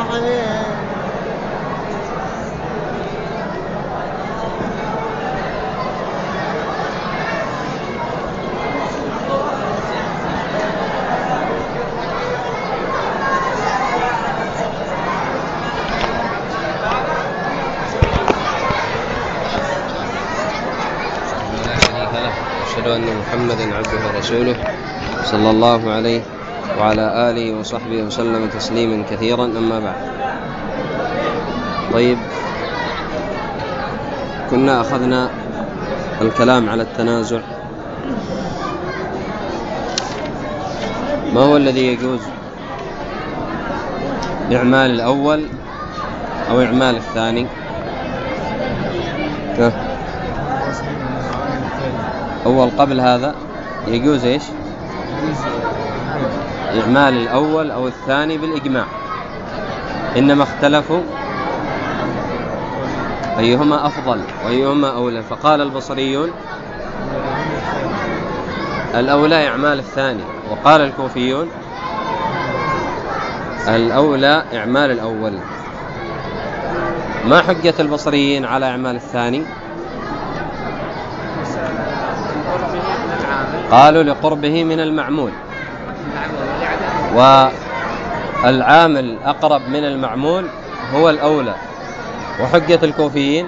أشهد أن محمدا عبده ورسوله صلى الله عليه وعلى آله وصحبه وسلم تسليما كثيرا. أما بعد، طيب، كنا أخذنا الكلام على التنازع. ما هو الذي يجوز، إعمال الأول أو إعمال الثاني؟ أول قبل هذا يجوز إيش؟ إعمال الأول أو الثاني بالإجماع، إنما اختلفوا أيهما أفضل وأيهما أولى، فقال البصريون الأولى إعمال الثاني، وقال الكوفيون الأولى إعمال الأول. ما حجة البصريين على إعمال الثاني؟ قالوا لقربه من المعمول، والعامل أقرب من المعمول هو الأولى. وحجة الكوفيين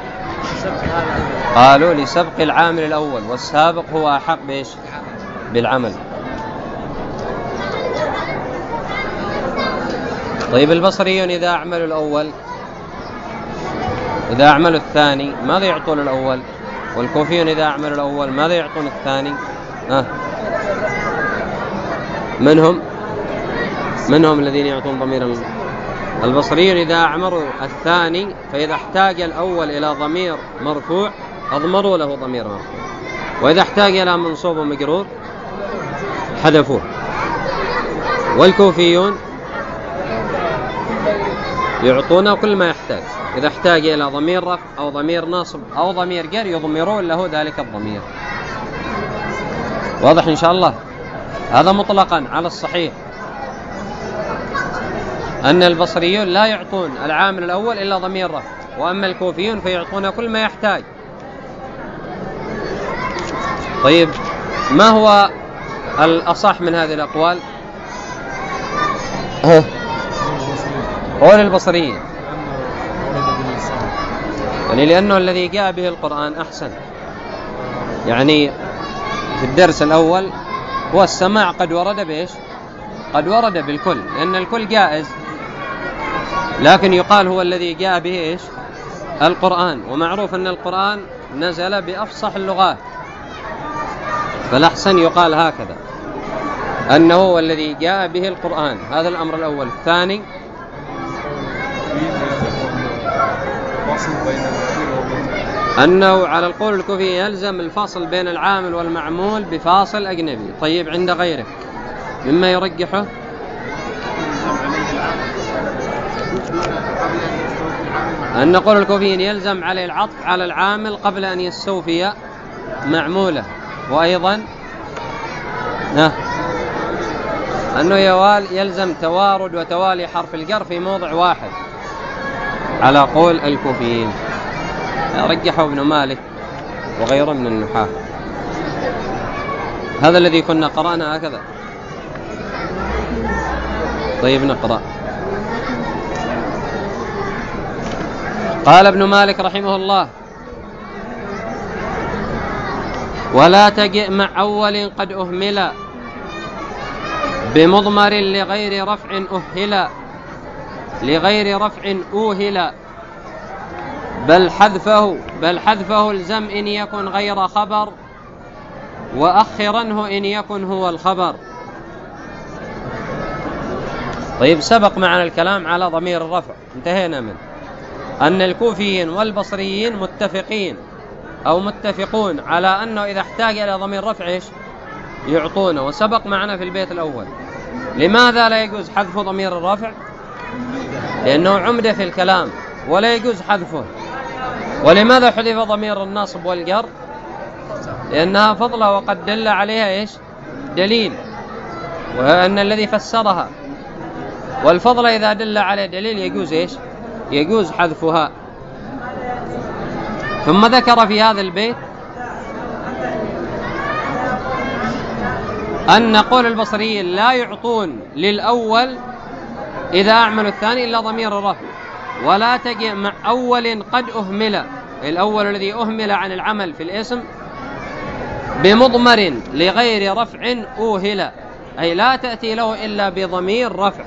قالوا لسبق العامل الأول، والسابق هو أحق بإيش؟ بالعمل. طيب، البصريون إذا أعملوا الأول، إذا أعملوا الثاني ماذا يعطون الأول؟ والكوفيون إذا أعملوا الأول ماذا يعطون الثاني؟ منهم الذين يعطون ضمير البصريون إذا أعمروا الثاني، فإذا احتاج الأول إلى ضمير مرفوع أضمروا له ضمير مرفوع، وإذا احتاج إلى منصوب ومجرور حذفوه. والكوفيون يعطونه كل ما يحتاج، إذا احتاج إلى ضمير رفع أو ضمير نصب أو ضمير جر يضمرون له ذلك الضمير. واضح إن شاء الله؟ هذا مطلقا على الصحيح أن البصريون لا يعطون العامل الأول إلا ضمير رفع، وأما الكوفيون فيعطون كل ما يحتاج. طيب، ما هو الأصح من هذه الأقوال؟ قول البصريين، يعني لأنه الذي جاء به القرآن أحسن. يعني في الدرس الأول هو السماع قد ورد بإيش؟ قد ورد بالكل، لأن الكل جائز، لكن يقال هو الذي جاء به إيش؟ القرآن، ومعروف أن القرآن نزل بأفصح اللغات، فالأحسن يقال هكذا أنه هو الذي جاء به القرآن. هذا الأمر الأول. الثاني أنه على القول الكوفي يلزم الفصل بين العامل والمعمول بفاصل أجنبي. طيب، عند غيره مما يرجحه أن قول الكوفيين يلزم عليه العطف على العامل قبل أن يستوفي معموله، وأيضا أنه يلزم توارد وتوالي حرف الجر في موضع واحد على قول الكوفيين. رجحه ابن مالك وغيره من النحاة. هذا الذي كنا قرأنا هكذا. طيب، نقرأ. قال ابن مالك رحمه الله: ولا تجئ مع أول قد أهمل بمضمر لغير رفع أهل، لغير رفع أوهل، بل حذفه الزم إن يكن غير خبر، وأخرنه إن يكن هو الخبر. طيب، سبق معنا الكلام على ضمير الرفع، انتهينا من أن الكوفيين والبصريين متفقون على أنه إذا احتاج إلى ضمير رفع إيش؟ يعطونه. وسبق معنا في البيت الأول لماذا لا يجوز حذف ضمير الرفع؟ لأنه عمدة في الكلام ولا يجوز حذفه. ولماذا حذف ضمير النصب والجر؟ لأنها فضلة وقد دل عليها إيش؟ دليل، وأن الذي فسرها والفضل إذا دل على دليل يجوز إيش؟ يجوز حذفها. ثم ذكر في هذا البيت أن قول البصريين لا يعطون للأول إذا أعملوا الثاني إلا ضمير الرفع، ولا تجئ مع أول قد أهمل، الأول الذي أهمل عن العمل في الاسم بمضمر لغير رفع أوهل، أي لا تأتي له إلا بضمير رفع.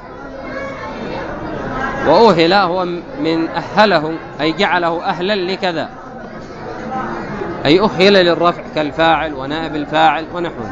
وأوهل هو من أهله، أي جعله أهلا لكذا، أي أهل للرفع كالفاعل ونائب الفاعل ونحوه.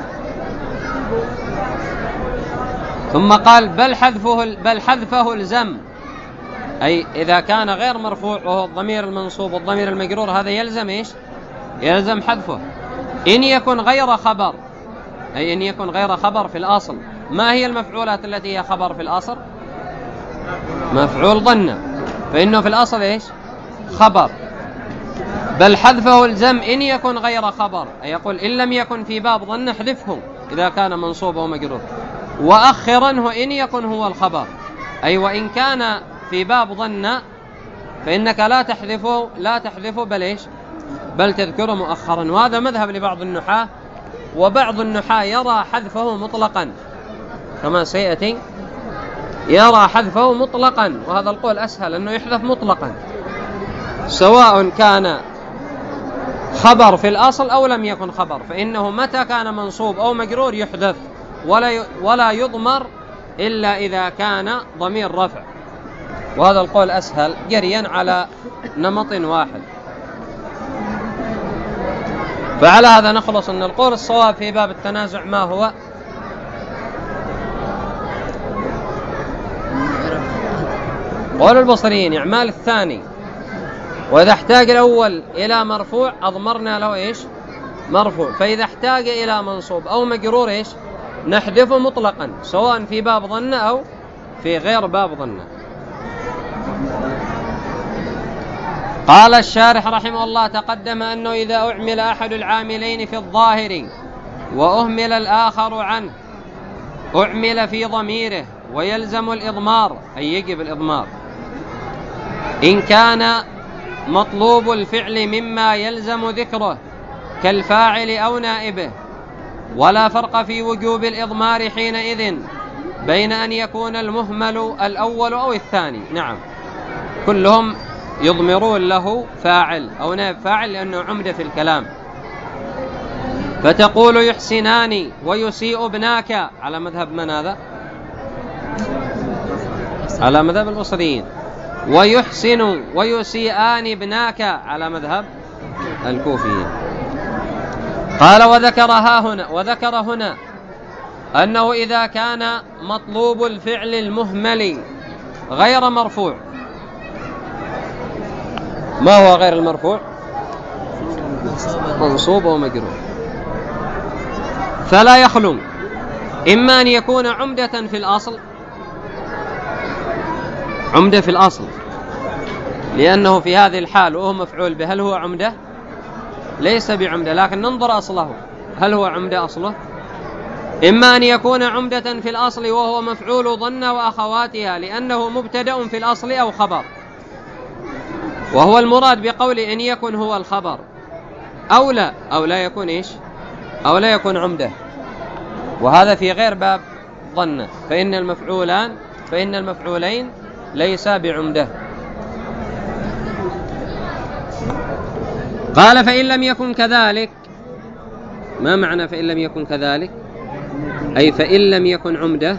ثم قال بل حذفه الزم، أي إذا كان غير مرفوع وهو الضمير المنصوب والضمير المجرور هذا يلزم إيش؟ يلزم حذفه. إن يكن غير خبر، أي إن يكن غير خبر في الأصل. ما هي المفعولات التي هي خبر في الأصل؟ مفعول ظن، فإنه في الأصل إيش؟ خبر. بل حذفه الزم إن يكن غير خبر، أي يقول إن لم يكن في باب ظن احذفه إذا كان منصوب أو مجرور، وأخرنه إن يكن هو الخبر، أي وإن كان في باب ظن فإنك لا تحذفه بل إيش؟ بل تذكره مؤخرا. وهذا مذهب لبعض النحاة، وبعض النحاة يرى حذفه مطلقا كما سيأتي، يرى حذفه مطلقا، وهذا القول أسهل أنه يحذف مطلقا سواء كان خبر في الأصل أو لم يكن خبر، فإنه متى كان منصوب أو مجرور يحذف ولا يضمر إلا إذا كان ضمير رفع. وهذا القول أسهل جريا على نمط واحد. فعلى هذا نخلص أن القول الصواب في باب التنازع ما هو؟ قول البصريين إعمال الثاني، وإذا احتاج الأول إلى مرفوع أضمرنا له إيش؟ مرفوع. فإذا احتاج إلى منصوب أو مجرور إيش؟ نحذفه مطلقا سواء في باب ظن أو في غير باب ظن. قال الشارح رحمه الله: تقدم أنه إذا أعمل أحد العاملين في الظاهر وأهمل الآخر عنه أعمل في ضميره ويلزم الإضمار، أي يجب الإضمار إن كان مطلوب الفعل مما يلزم ذكره كالفاعل أو نائبه، ولا فرق في وجوب الإضمار حينئذ بين أن يكون المهمل الأول أو الثاني. نعم، كلهم يضمرون له فاعل أو نائب فاعل لأنه عمدة في الكلام. فتقول يحسنان ويسيء ابناك، على مذهب من هذا؟ على مذهب البصريين. ويحسن ويسيئان ابناك، على مذهب الكوفيين. قال وذكر هنا أنه إذا كان مطلوب الفعل المهمل غير مرفوع. ما هو غير المرفوع؟ منصوب ومجرور. فلا يخلو إما أن يكون عمدة في الأصل، عمدة في الأصل لأنه في هذه الحال وهو مفعول به، هل هو عمدة؟ ليس بعمدة، لكن ننظر أصله، هل هو عمدة أصله؟ إما أن يكون عمدة في الأصل وهو مفعول ظن وأخواتها لأنه مبتدأ في الأصل أو خبر، وهو المراد بقول إن يكن هو الخبر، أو لا يكون إيش؟ أو لا يكون عمدة، وهذا في غير باب ظن، فإن المفعولين ليس بعمدة. قال فإن لم يكن كذلك. ما معنى فإن لم يكن كذلك؟ أي فإن لم يكن عمدة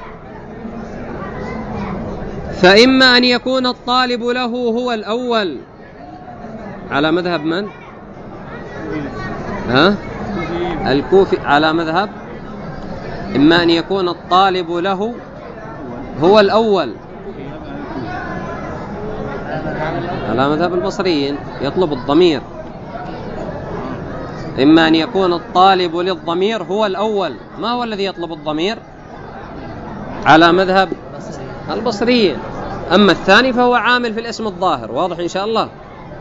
فإما أن يكون الطالب له هو الأول، على مذهب من؟ الكوفي. على مذهب إما أن يكون الطالب له هو الأول، على مذهب البصريين يطلب الضمير. إما أن يكون الطالب للضمير هو الأول. ما هو الذي يطلب الضمير؟ على مذهب البصريين. أما الثاني فهو عامل في الاسم الظاهر. واضح إن شاء الله؟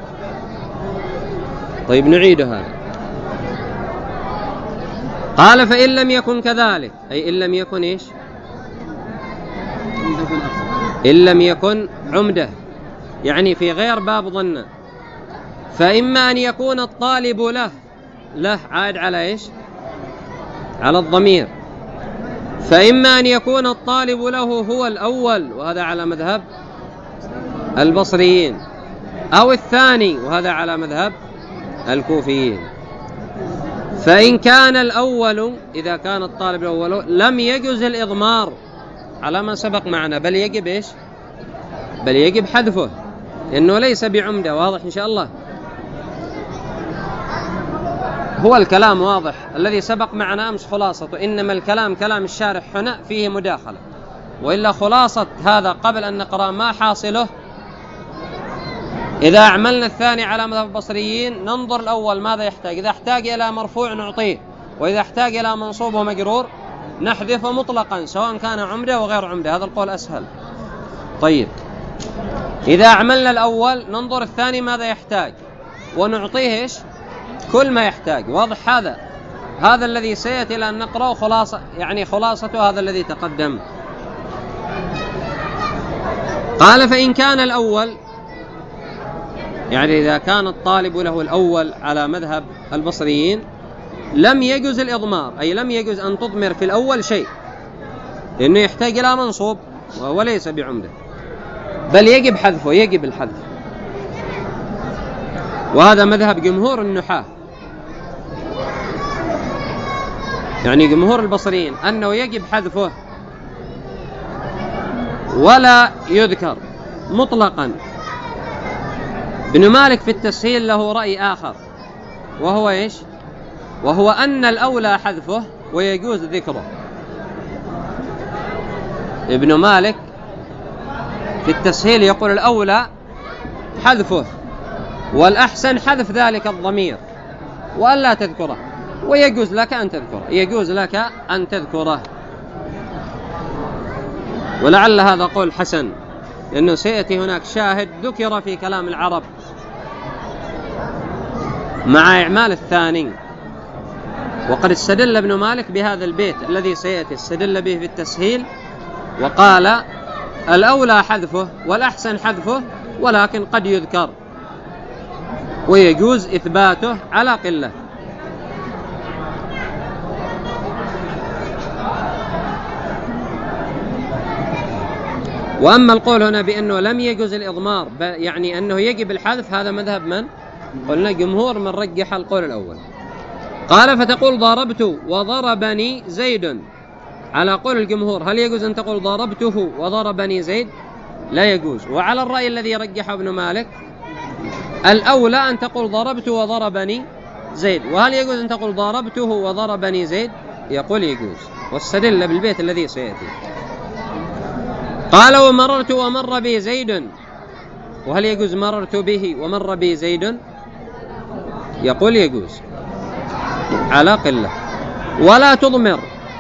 طيب نعيد هذا. قال فإن لم يكن كذلك، أي إن لم يكن إيش؟ إن لم يكن عمدة، يعني في غير باب ظن. فإما أن يكون الطالب له عاد على إيش؟ على الضمير. فإما أن يكون الطالب له هو الأول، وهذا على مذهب البصريين، أو الثاني، وهذا على مذهب الكوفيين. فإن كان الأول، إذا كان الطالب الأول، لم يجوز الإضمار على ما سبق معنا، بل يجب إيش؟ بل يجب حذفه، إنه ليس بعمدة. واضح إن شاء الله؟ هو الكلام واضح الذي سبق معنا أمس خلاصته، إنما الكلام كلام الشارح هنا فيه مداخلة، وإلا خلاصة هذا قبل أن نقرأ ما حاصله. إذا أعملنا الثاني على مذهب البصريين ننظر الأول ماذا يحتاج. إذا احتاج إلى مرفوع نعطيه، وإذا احتاج إلى منصوب ومجرور نحذفه مطلقا، سواء كان عمدة وغير عمدة. هذا القول أسهل. طيب، إذا أعملنا الأول ننظر الثاني ماذا يحتاج ونعطيه إيش؟ كل ما يحتاج. واضح هذا الذي سيأتي لأن نقرأ خلاصة، يعني خلاصة هذا الذي تقدم. قال فإن كان الأول، يعني إذا كان الطالب له الأول على مذهب البصريين، لم يجوز الإضمار، أي لم يجوز أن تضمر في الأول شيء، لأنه يحتاج إلى منصوب وهو ليس بعمدة، بل يجب حذفه، يجب الحذف. وهذا مذهب جمهور النحاة، يعني جمهور البصريين، أنه يجب حذفه ولا يذكر مطلقا. ابن مالك في التسهيل له رأي آخر، وهو إيش؟ وهو أن الأولى حذفه ويجوز ذكره. ابن مالك في التسهيل يقول الأولى حذفه، والأحسن حذف ذلك الضمير وألا تذكره، ويجوز لك أن تذكره، يجوز لك أن تذكره. ولعل هذا قول حسن، لأنه سيأتي هناك شاهد ذكر في كلام العرب مع إعمال الثاني. وقد استدل ابن مالك بهذا البيت الذي سيأتي، استدل به في التسهيل وقال الأولى حذفه والأحسن حذفه، ولكن قد يذكر ويجوز إثباته على قلة. وأما القول هنا بأنه لم يجوز الإضمار، يعني أنه يجب الحذف، هذا مذهب من؟ قلنا جمهور من رجح القول الأول. قال فتقول ضربت وضربني زيد، على قول الجمهور هل يجوز أن تقول ضربته وضربني زيد؟ لا يجوز. وعلى الرأي الذي رجحه ابن مالك الأولى أن تقول ضربت وضربني زيد. وهل يجوز أن تقول ضربته وضربني زيد؟ يقول يجوز، واستدل بالبيت الذي سيأتي. قال ومررت ومر بي زيد، وهل يجوز مررت به ومر بي زيد؟ يقول يجوز على قلة. ولا تضمر،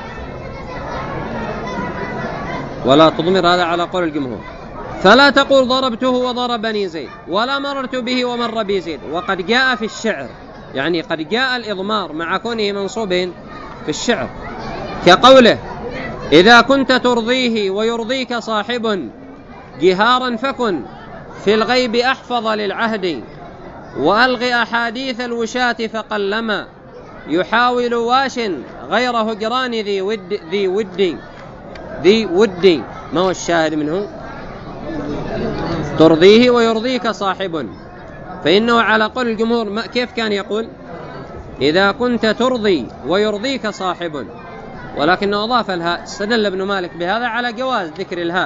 ولا تضمر، هذا على قول الجمهور. فلا تقول ضربته وضربني زيد ولا مررت به ومر بي زيد. وقد جاء في الشعر، يعني قد جاء الإضمار مع كونه منصوب في الشعر، كقوله إذا كنت ترضيه ويرضيك صاحب جهارا فكن في الغيب أحفظ للعهد وألغي أحاديث الوشاة فقلما يحاول واش غير هجران ذي ود. ما هو الشاهد منه؟ ترضيه ويرضيك صاحب، فإنه على قول الجمهور كيف كان يقول؟ إذا كنت ترضي ويرضيك صاحب، ولكنه أضاف الهاء. استدل ابن مالك بهذا على جواز ذكر الهاء.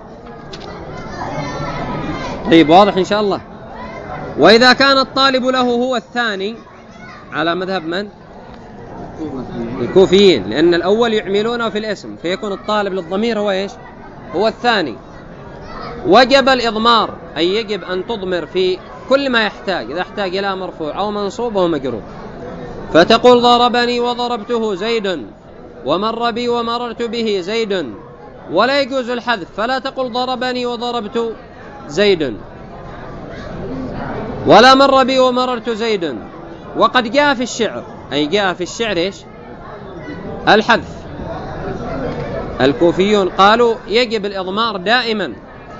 طيب، واضح إن شاء الله. وإذا كان الطالب له هو الثاني، على مذهب من؟ الكوفيين، لأن الأول يعملونه في الاسم، فيكون الطالب للضمير هو إيش؟ هو الثاني. وجب الإضمار، أي يجب أن تضمر في كل ما يحتاج، إذا احتاج إلى مرفوع أو منصوب أو مجرور. فتقول ضربني وضربته زيد ومر بي ومررت به زيد، ولا يجوز الحذف، فلا تقل ضربني وضربت زيد ولا مر بي ومررت زيد. وقد جاء في الشعر، أي جاء في الشعر إيش؟ الحذف. الكوفيون قالوا يجب الإضمار دائما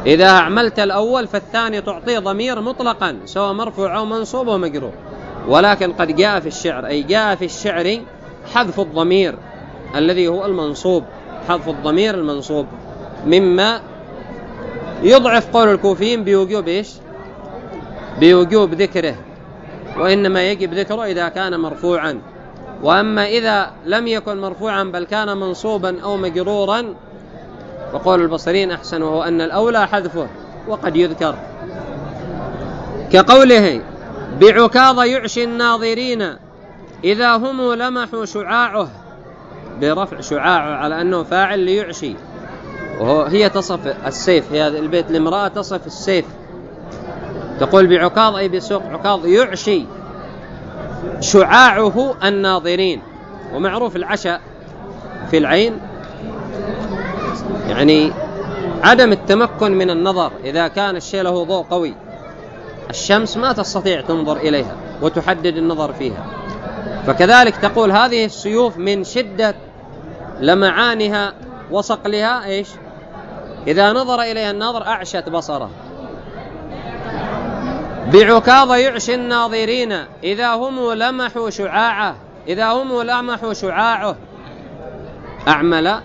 إذا أعملت الأول فالثاني تعطيه ضمير مطلقا سواء مرفوع أو منصوب ومجرور. ولكن قد جاء في الشعر، أي جاء في الشعر حذف الضمير الذي هو المنصوب، حذف الضمير المنصوب، مما يضعف قول الكوفيين بوجوب إيش؟ بوجوب ذكره، وإنما يجب ذكره إذا كان مرفوعا. وأما إذا لم يكن مرفوعا بل كان منصوبا أو مجرورا وقول البصريين أحسن، وهو أن الأولى حذفه وقد يذكر، كقوله بعكاظ يعشي الناظرين إذا هم لمحوا شعاعه، برفع شعاعه على أنه فاعل ليعشي، وهي تصف السيف، في هذا البيت الامرأة تصف السيف، تقول بعكاظ أي بسوق عكاظ يعشي شعاعه الناظرين. ومعروف العشاء في العين يعني عدم التمكن من النظر، إذا كان الشيء له ضوء قوي، الشمس ما تستطيع تنظر إليها وتحدد النظر فيها. فكذلك تقول هذه السيوف من شدة لمعانها وصقلها إيش؟ إذا نظر إليها الناظر أعشت بصره. بعكاظ يعشي الناظرين إذا هم لمحوا شعاعه، إذا هم لمحوا شعاعه، أعمل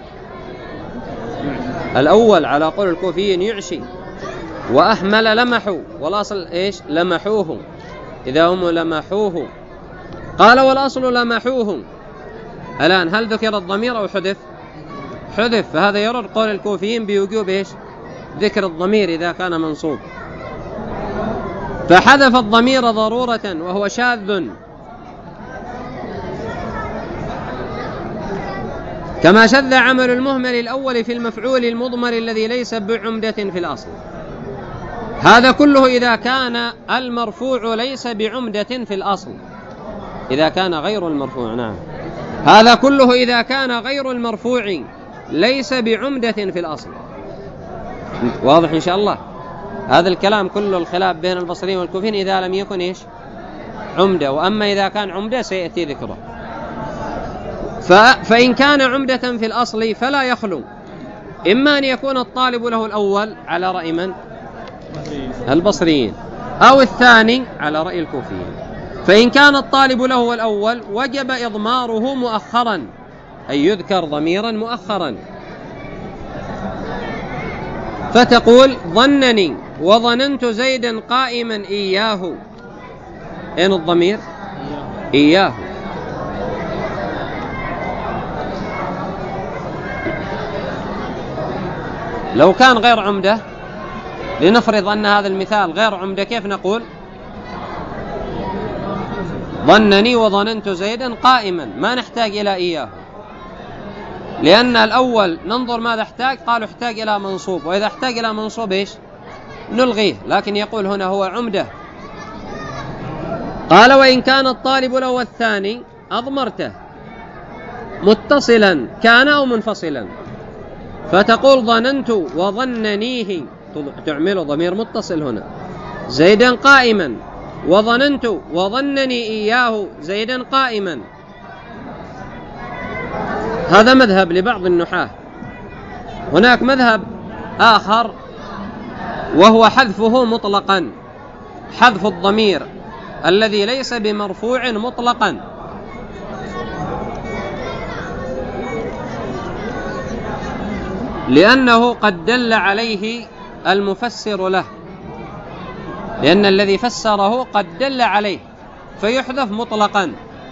الأول على قول الكوفيين يعشي، وأحمل لمحوا، والأصل إيش؟ لمحوه، إذا هم لمحوه. قال والأصل لمحوه. الآن هل ذكر الضمير أو حذف؟ حذف، فهذا يرد قول الكوفيين بوجوب إيش؟ ذكر الضمير إذا كان منصوب، فحذف الضمير ضرورة وهو شاذ، كما شذ عمل المهمل الأول في المفعول المضمر الذي ليس بعمدة في الأصل. هذا كله إذا كان المرفوع ليس بعمدة في الأصل، إذا كان غير المرفوع، نعم، هذا كله إذا كان غير المرفوع ليس بعمدة في الأصل. واضح إن شاء الله؟ هذا الكلام كله الخلاف بين البصريين والكوفيين إذا لم يكن إيش؟ عمدة. وأما إذا كان عمدة سيأتي ذكره. فإن كان عمدة في الأصل فلا يخلو إما أن يكون الطالب له الأول على رأي من؟ البصريين، أو الثاني على رأي الكوفيين. فإن كان الطالب له الأول وجب إضماره مؤخرا، أي يذكر ضميرا مؤخرا، فتقول ظنني وظننت زيدا قائما إياه. أين الضمير؟ إياه. لو كان غير عمدة، لنفرض أن هذا المثال غير عمدة، كيف نقول؟ ظنني وظننت زيدا قائما، ما نحتاج إلى إياه، لأن الأول ننظر ماذا احتاج، قالوا احتاج إلى منصوب، وإذا احتاج إلى منصوب إيش؟ نلغيه. لكن يقول هنا هو عمدة. قال وإن كان الطالب له الثاني أضمرته متصلا كان أو منفصلا، فتقول ظننت وظننيه، تعمل ضمير متصل هنا، زيدا قائما، وظننت وظنني إياه زيدا قائما. هذا مذهب لبعض النحاة. هناك مذهب آخر وهو حذفه مطلقا، حذف الضمير الذي ليس بمرفوع مطلقا، لأنه قد دل عليه المفسر له، لأن الذي فسره قد دل عليه فيحذف مطلقا.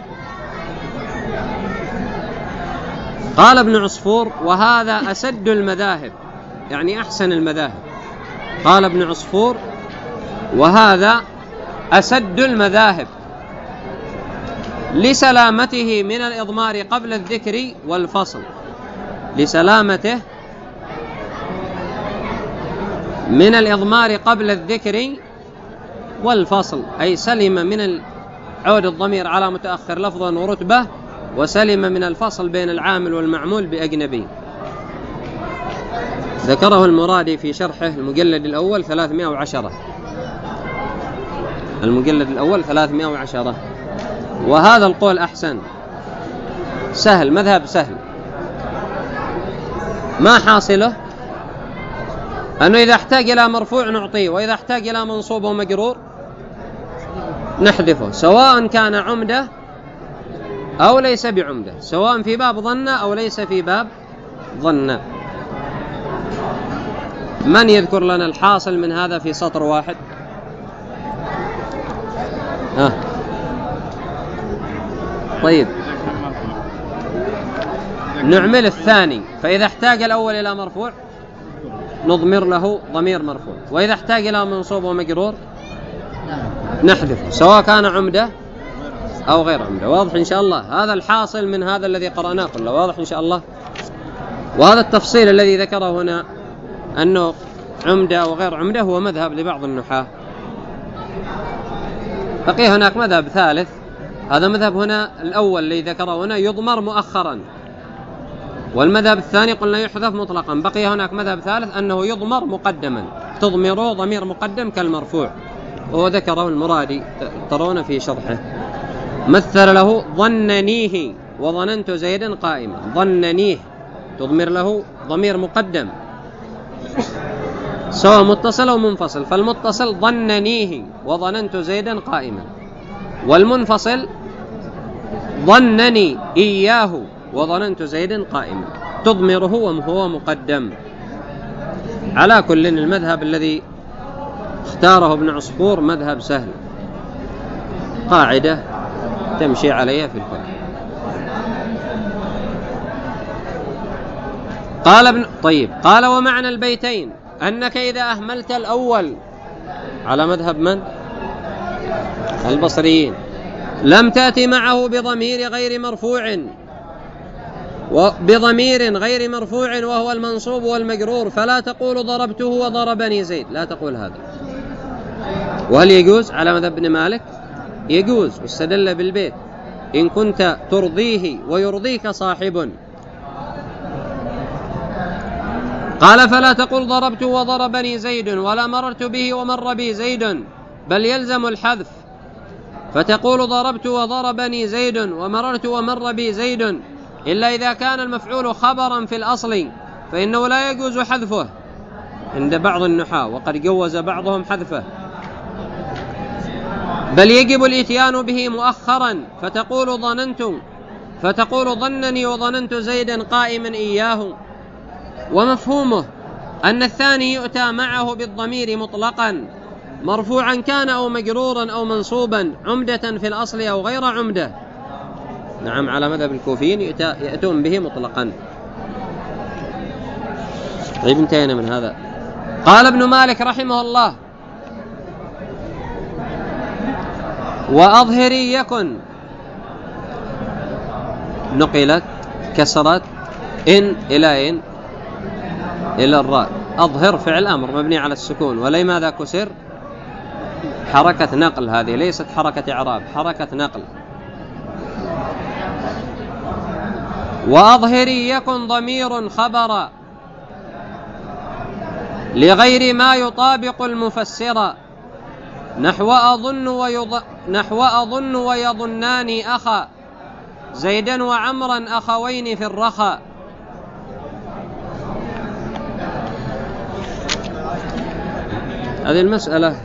قال ابن عصفور وهذا أسد المذاهب، يعني أحسن المذاهب. قال ابن عصفور وهذا أسد المذاهب لسلامته من الإضمار قبل الذكر والفصل، لسلامته من الإضمار قبل الذكر والفصل، أي سلم من عود الضمير على متأخر لفظا ورتبة، وسلم من الفصل بين العامل والمعمول بأجنبي. ذكره المرادي في شرحه المجلد الأول 310، المجلد الأول 310. وهذا القول أحسن، سهل، مذهب سهل. ما حاصله؟ أنه إذا احتاج إلى مرفوع نعطيه، وإذا احتاج إلى منصوب ومجرور نحذفه، سواء كان عمدة أو ليس بعمدة، سواء في باب ظن أو ليس في باب ظن. من يذكر لنا الحاصل من هذا في سطر واحد؟ طيب نعمل الثاني. فإذا احتاج الأول إلى مرفوع نضمر له ضمير مرفوع، وإذا احتاج إلى منصوب ومجرور نحذفه، سواء كان عمدة أو غير عمدة. واضح إن شاء الله؟ هذا الحاصل من هذا الذي قرأناه كله، واضح إن شاء الله. وهذا التفصيل الذي ذكره هنا أنه عمدة وغير عمدة هو مذهب لبعض النحاة. بقي هناك مذهب ثالث، هذا مذهب هنا الأول الذي ذكره هنا يضمر مؤخرا، والمذهب الثاني قلنا يحذف مطلقا. بقي هناك مذهب ثالث أنه يضمر مقدما، تضمره ضمير مقدم كالمرفوع، وهو ذكره المرادي ترون في شرحه. مثل له ظننيه وظننت زيدا قائما. ظننيه تضمر له ضمير مقدم سواء متصل أو منفصل، فالمتصل ظننيه وظننت زيدا قائما، والمنفصل ظنني إياه وظننت زيدا قائما، تضمره وهو مقدم. على كل المذهب الذي اختاره ابن عصفور مذهب سهل، قاعدة تمشي عليها في الكل. قال ومعنى البيتين أنك إذا أهملت الأول على مذهب من؟ البصريين، لم تأتي معه بضمير غير مرفوع وهو المنصوب والمجرور، فلا تقول ضربته وضربني زيد، لا تقول هذا. وهل يجوز على مذهب ابن مالك؟ يجوز، واستدل بالبيت إن كنت ترضيه ويرضيك صاحب. قال فلا تقل ضربت وضربني زيد ولا مررت به ومر بي زيد، بل يلزم الحذف، فتقول ضربت وضربني زيد ومررت ومر بي زيد، إلا إذا كان المفعول خبرا في الأصل فإنه لا يجوز حذفه عند بعض النحاة، وقد جوز بعضهم حذفه، بل يجب الإتيان به مؤخرا، فتقول ظنني وظننت زيدا قائما إياه. ومفهومه أن الثاني يؤتى معه بالضمير مطلقا، مرفوعا كان أو مجرورا أو منصوبا، عمدة في الأصل أو غير عمدة. نعم، على مذهب الكوفيين يأتون به مطلقا. طيب انتهينا من هذا. قال ابن مالك رحمه الله: وأظهري يكن، نقلت كسرت إن إلى إن إلى الراء. أظهر فعل أمر مبني على السكون، ولماذا كسر؟ حركة نقل، هذه ليست حركة إعراب، حركة نقل. وأظهري يكن ضمير خبر لغير ما يطابق المفسر، نحو أظن ويظنان أخا زيدا وعمرا أخوين في الرخاء. هذه المسألة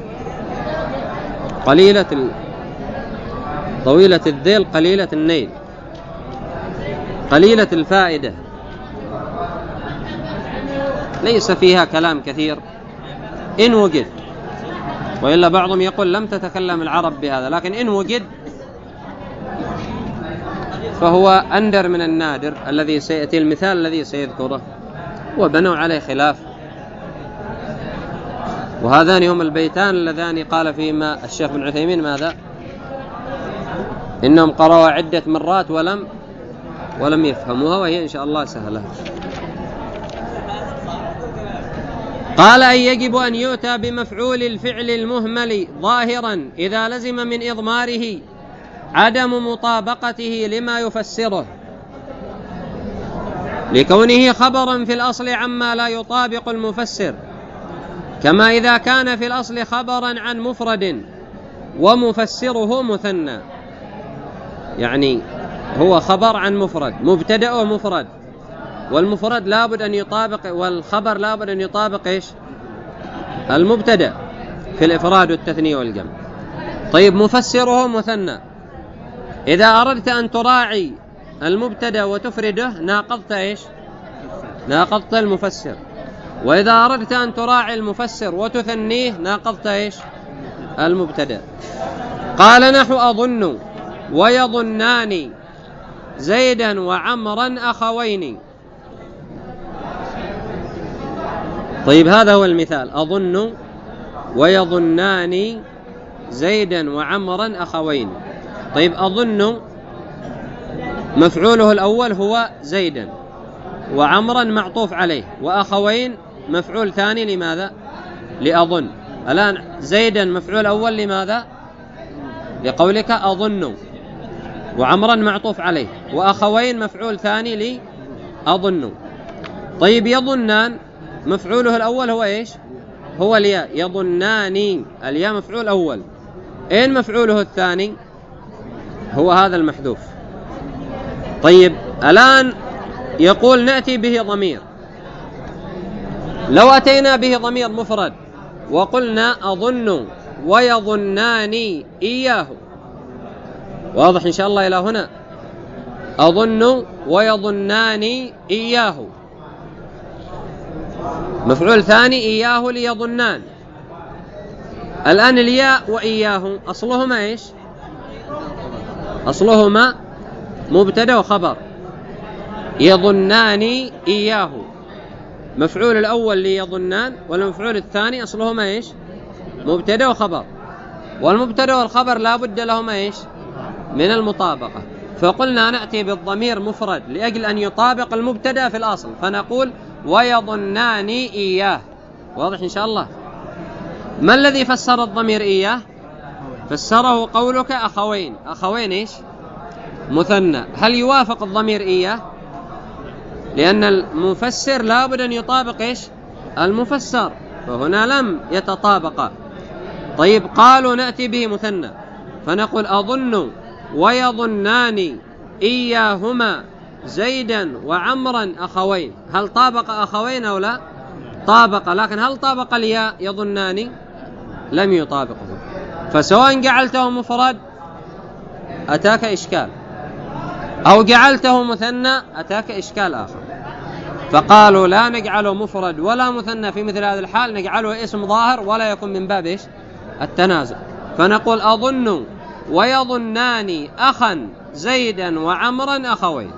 طويلة الذيل قليلة النيل، قليلة الفائدة، ليس فيها كلام كثير إن وجد، وإلا بعضهم يقول لم تتكلم العرب بهذا، لكن إن وجد فهو أندر من النادر الذي سيأتي المثال الذي سيذكره، وبنوا عليه خلاف. وهذان هم البيتان اللذان قال فيما الشيخ بن عثيمين ماذا؟ إنهم قرأوا عدة مرات ولم يفهموها، وهي إن شاء الله سهلة. قال أن يجب أن يؤتى بمفعول الفعل المهمل ظاهرا إذا لزم من إضماره عدم مطابقته لما يفسره، لكونه خبرا في الأصل عما لا يطابق المفسر، كما إذا كان في الأصل خبرا عن مفرد ومفسره مثنى. يعني هو خبر عن مفرد، مبتدأ مفرد، والمفرد لابد أن يطابق، والخبر لابد أن يطابق إيش؟ المبتدأ في الإفراد والتثنية والجمع. طيب مفسره مثنى، إذا أردت أن تراعي المبتدأ وتفرده ناقضت إيش؟ ناقضت المفسر. وإذا أردت أن تراعي المفسر وتثنيه ناقضت إيش؟ المبتدأ. قال نحو أظن ويظنان زيدا وعمرا أخوين. طيب هذا هو المثال، أظن ويظنان زيدا وعمرا أخوين. طيب أظن مفعوله الأول هو زيدا، وعمرا معطوف عليه، وأخوين مفعول ثاني لماذا؟ لأظن. الآن زيدا مفعول أول لماذا؟ لقولك أظن، وعمرا معطوف عليه، وأخوين مفعول ثاني لأظن. طيب يظنان مفعوله الأول هو إيش؟ هو الياء، يظنان الياء مفعول أول. أين مفعوله الثاني؟ هو هذا المحذوف. طيب الآن يقول نأتي به ضمير. لو أتينا به ضمير مفرد وقلنا أظن ويظنان إياه، واضح إن شاء الله إلى هنا؟ أظن ويظنان إياه، مفعول ثاني إياه ليظنان. الآن الياء وإياه أصلهما إيش؟ أصلهما مبتدأ وخبر. يظنان إياه مفعول الأول ليظنان، والمفعول الثاني أصلهما إيش؟ مبتدأ وخبر. والمبتدأ والخبر لا بد لهما إيش؟ من المطابقة. فقلنا نأتي بالضمير مفرد لأجل أن يطابق المبتدأ في الأصل، فنقول ويظنان إياه. واضح إن شاء الله؟ ما الذي فسر الضمير إياه؟ فسره قولك أخوين. أخوين إيش؟ مثنى. هل يوافق الضمير إياه؟ لأن المفسر لا بد أن يطابق إيش؟ المفسر، فهنا لم يتطابقا. طيب قالوا نأتي به مثنى، فنقول أظن ويظنان إياهما زيدا وعمرا أخوين. هل طابق أخوين أو لا؟ طابق، لكن هل طابق الياء يظنان؟ لم يطابقه. فسواء جعلته مفرد أتاك إشكال، أو جعلته مثنى أتاك إشكال آخر. فقالوا لا نجعله مفرد ولا مثنى في مثل هذا الحال، نجعله اسم ظاهر ولا يكون من باب إيش؟ التنازع. فنقول أظن ويظنان أخا زيدا وعمرا أخوين،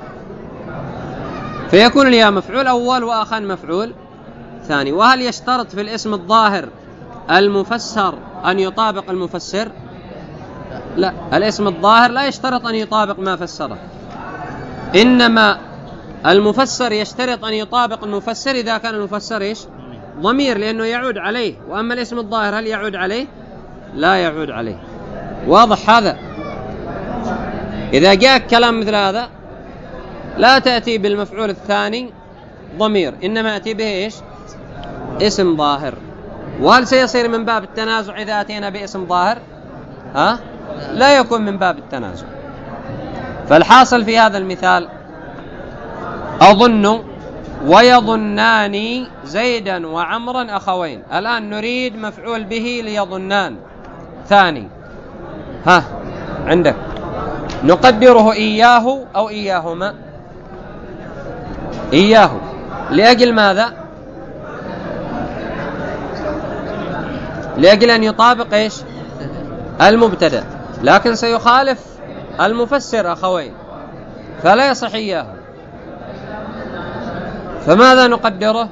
فيكون الياء مفعول أول وأخا مفعول ثاني. وهل يشترط في الاسم الظاهر المفسر أن يطابق المفسر؟ لا، الاسم الظاهر لا يشترط أن يطابق ما فسره، إنما المفسر يشترط أن يطابق المفسر إذا كان المفسر إيش؟ ضمير، لأنه يعود عليه. وأما الاسم الظاهر هل يعود عليه؟ لا يعود عليه. واضح هذا؟ إذا جاء كلام مثل هذا لا تأتي بالمفعول الثاني ضمير، إنما أتي به إيش؟ اسم ظاهر. وهل سيصير من باب التنازع إذا أتينا باسم ظاهر؟ لا يكون من باب التنازع. فالحاصل في هذا المثال أظن ويظنان زيدا وعمرا أخوين. الآن نريد مفعول به ليظنان ثاني، عندك نقدره إياه أو إياهما؟ إياه. لأجل ماذا؟ لأجل أن يطابق إيش؟ المبتدأ، لكن سيخالف المفسر أخوين فلا يصح إياه. فماذا نقدره؟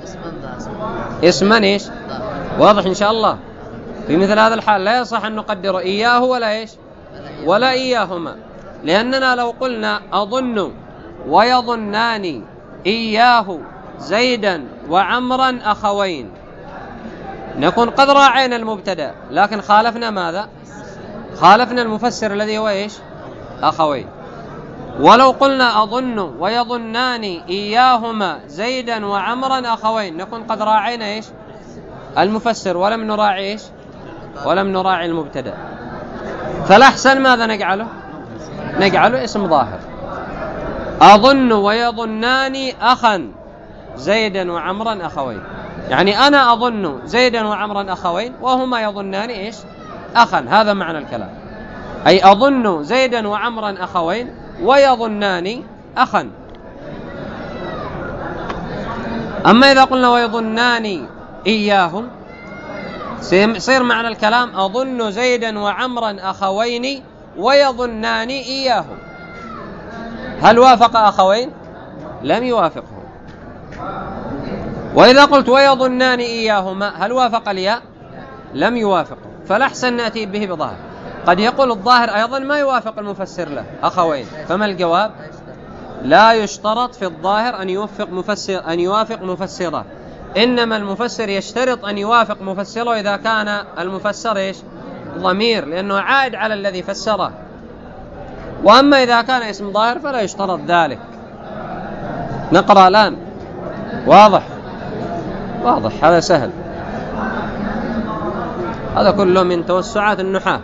اسما إيش؟ واضح إن شاء الله؟ في مثل هذا الحال لا يصح أن نقدر إياه ولا إيش؟ ولا إياهما، لأننا لو قلنا أظن ويظنان إياه زيدا وعمرا أخوين نكون قد راعينا المبتدأ، لكن خالفنا ماذا؟ خالفنا المفسر الذي هو إيش؟ أخوين. ولو قلنا أظن ويظنان إياهما زيدا وعمرا أخوين نكون قد راعينا إيش؟ المفسر، ولم نراعي إيش؟ ولم نراعي المبتدأ. فالأحسن ماذا نجعله؟ نجعله اسم ظاهر. أظن ويظنان أخا زيدا وعمرا أخوين. يعني أنا أظن زيدا وعمرا أخوين وهما يظنان إيش؟ أخا. هذا معنى الكلام، أي أظن زيدا وعمرا أخوين ويظنان أخا. أما إذا قلنا ويظنان إياهم سيصير معنى الكلام أظن زيدا وعمرا أخوين ويظنان إياهم. هل وافق أخوين؟ لم يوافقه. وإذا قلت ويظنان إياهما هل وافق الياء؟ لم يوافقه. فالأحسن نأتي به بظاهر. قد يقول الظاهر أيضا ما يوافق المفسر له أخوين، فما الجواب؟ لا يشترط في الظاهر أن يوافق مفسره، إنما المفسر يشترط أن يوافق مفسره إذا كان المفسر إيش؟ ضمير، لأنه عائد على الذي فسره. وأما إذا كان اسم ظاهر فلا يشترط ذلك. نقرأ الآن. واضح؟ هذا سهل، هذا كله من توسعات النحاة.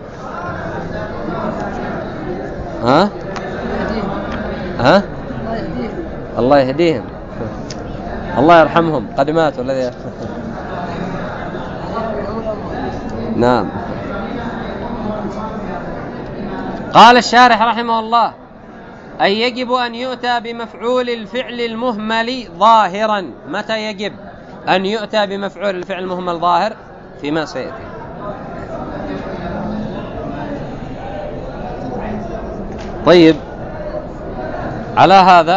الله يهديهم، الله يرحمهم، قد ماتوا الذي نعم. قال الشارح رحمه الله: أي يجب أن يؤتى بمفعول الفعل المهمل ظاهرا. متى يجب أن يؤتى بمفعول الفعل المهمل ظاهر؟ فيما سيأتي. طيب، على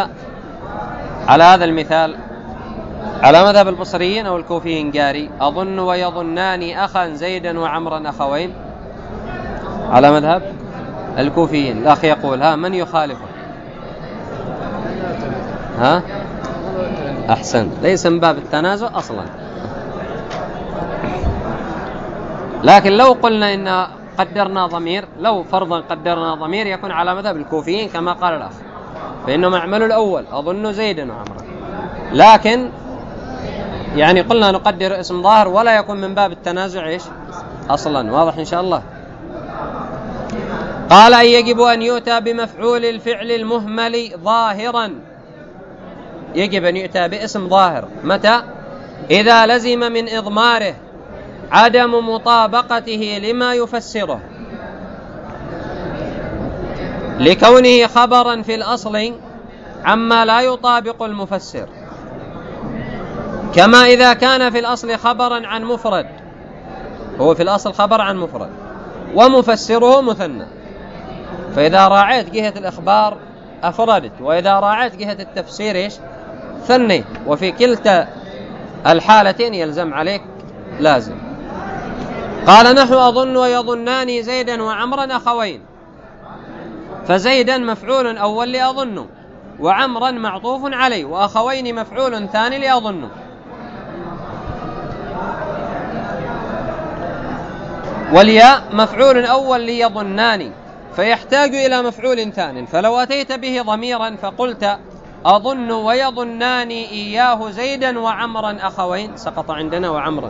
هذا المثال على مذهب البصريين أو الكوفيين قاري أظن ويظنان أخا زيدا وعمرا أخوين. على مذهب الكوفيين. الأخ يقول من يخالفه؟ أحسن، ليس من باب التنازع أصلا. لكن لو قلنا إن قدرنا ضمير، لو فرضا قدرنا ضمير يكون على مذهب الكوفيين كما قال الأخ، فإنه معمل الأول أظن زيدا وعمرا. لكن يعني قلنا نقدر اسم ظاهر ولا يكون من باب التنازع إيش أصلا. واضح إن شاء الله. قال: أن يجب أن يؤتى بمفعول الفعل المهمل ظاهرا. يجب أن يؤتى باسم ظاهر. متى؟ إذا لزم من إضماره عدم مطابقته لما يفسره، لكونه خبرا في الأصل عما لا يطابق المفسر، كما إذا كان في الأصل خبرا عن مفرد. هو في الأصل خبر عن مفرد ومفسره مثنى، فإذا راعيت جهة الإخبار أفردت، وإذا راعيت جهة التفسير إيش؟ ثنيت. وفي كلتا الحالتين يلزم عليك لازم. قال: نحو أظن ويظنان زيدا وعمرا أخوين. فزيدا مفعول أول لأظن، وعمرا معطوف عليه، وأخوين مفعول ثاني لأظن. والياء مفعول أول ليظنان، فيحتاج إلى مفعول ثاني. فلو أتيت به ضميرا فقلت أظن ويظنان إياه زيدا وعمرا أخوين، سقط عندنا وعمرا.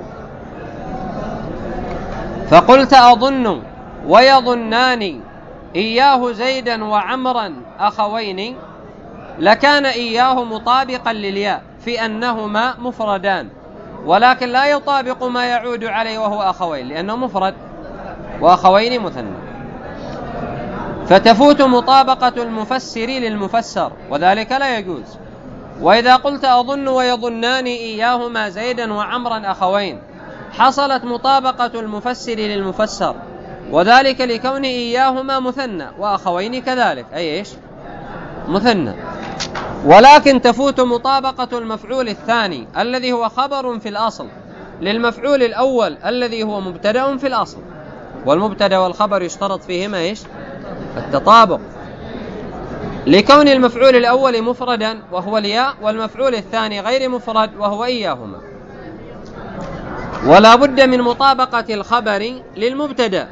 فقلت أظن ويظنان إياه زيدا وعمرا أخوين، لكان إياه مطابقا للياء في أنهما مفردان، ولكن لا يطابق ما يعود عليه وهو أخوين، لأنه مفرد، وأخوين مثنى. فتفوت مطابقة المفسر للمفسر، وذلك لا يجوز. وإذا قلت أظن ويظنان إياهما زيدا وعمرا أخوين، حصلت مطابقة المفسر للمفسر، وذلك لكون إياهما مثنى، وأخوين كذلك أي إيش؟ مثنى. ولكن تفوت مطابقة المفعول الثاني الذي هو خبر في الأصل للمفعول الأول الذي هو مبتدأ في الأصل، والمبتدأ والخبر يشترط فيهما إيش؟ التطابق، لكون المفعول الأول مفردا وهو الياء، والمفعول الثاني غير مفرد وهو إياهما. ولا بد من مطابقة الخبر للمبتدأ.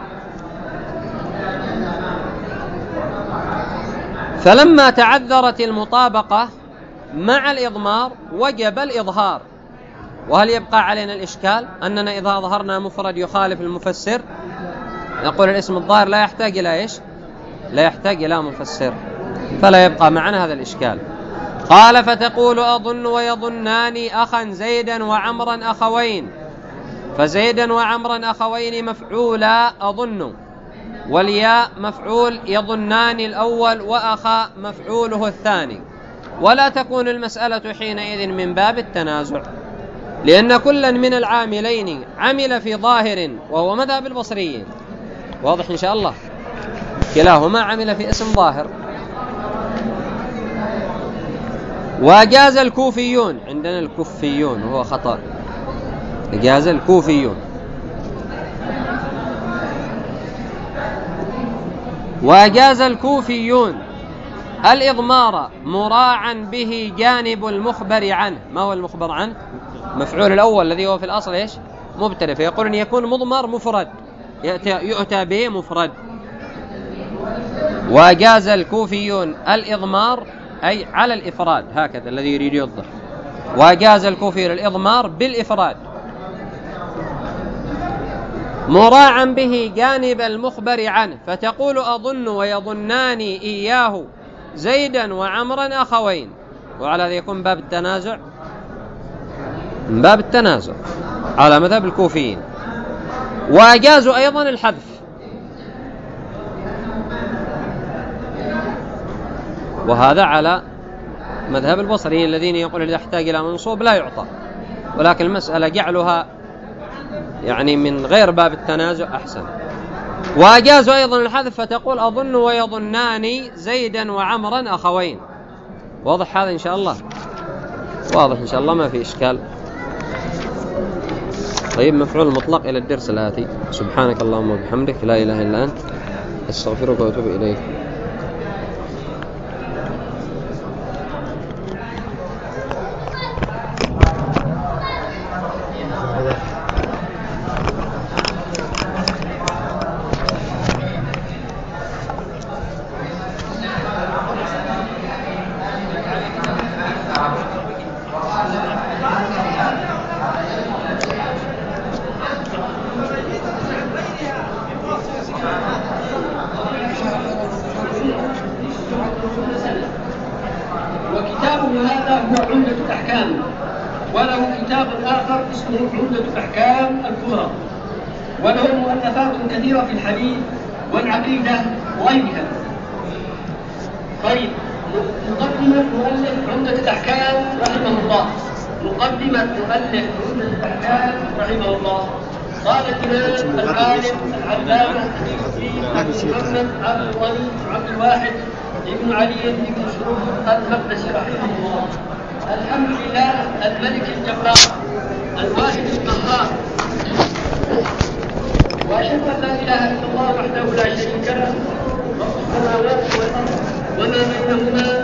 فلما تعذرت المطابقة مع الإضمار وجب الإظهار. وهل يبقى علينا الإشكال أننا إذا أظهرنا مفرد يخالف المفسر نقول الاسم الظاهر لا يحتاج إلى إيش؟ لا يحتاج إلى مفسر، فلا يبقى معنا هذا الإشكال. قال فتقول أظن ويظنان أخا زيدا وعمرا أخوين، فزيدا وعمرا أخوين مفعولا أظن، والياء مفعول يظنان الأول، وأخا مفعوله الثاني. ولا تكون المسألة حينئذ من باب التنازع، لأن كلا من العاملين عمل في ظاهر وهو مذهب البصريين، واضح إن شاء الله، كلاهما عمل في اسم ظاهر. وجاز الكوفيون، عندنا الكوفيون وهو خطأ، جاز الكوفيون. وجاز الكوفيون الإضمار مراعا به جانب المخبر عنه. ما هو المخبر عنه؟ مفعول الأول الذي هو في الأصل إيش؟ مبتدأ، فيقول أن يكون مضمر مفرد، يؤتى به مفرد. وجاز الكوفيون الإضمار أي على الإفراد، هكذا الذي يريد يوضح. وجاز الكوفيون الإضمار بالإفراد مراعا به جانب المخبر عنه، فتقول أظن ويظنان إياه زيدا وعمرا أخوين. وعلى هذا يكون باب التنازع، من باب التنازع على مذهب الكوفيين. وأجازوا أيضا الحذف، وهذا على مذهب البصريين الذين يقول إذا احتاج إلى منصوب لا يعطى، ولكن المسألة جعلها يعني من غير باب التنازع أحسن. وأجازوا أيضا الحذف، فتقول أظن ويظنان زيدا وعمرا أخوين. واضح هذا إن شاء الله؟ واضح إن شاء الله، ما في إشكال. طيب، مفعول مطلق إلى الدرس الآتي. سبحانك اللهم وبحمدك، لا إله إلا أنت، أستغفرك وأتوب إليك. وكتابه هذا هو عمدة الأحكام، وله كتاب آخر اسمه عمدة الأحكام الكبرى، وله مؤلفات كثيرة في الحديث والعقيدة وغيرها. طيب، مقدمة مؤلف عمدة الأحكام رحمه الله. مقدمة مؤلف عمدة الأحكام رحمه الله. قال الإمام العالم العلامة محمد عبد الغني عبد الواحد ابن علي بن سرور المقدسي رحمه الله: الحمد لله الملك الجبار الواحد القهار، واشهد ان لا اله الا الله وحده لا شريك له، رب السماوات والارض وما بينهما